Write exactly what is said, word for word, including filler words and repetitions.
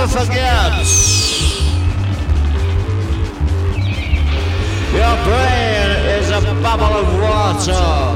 never forget. Your brain is a bubble of water.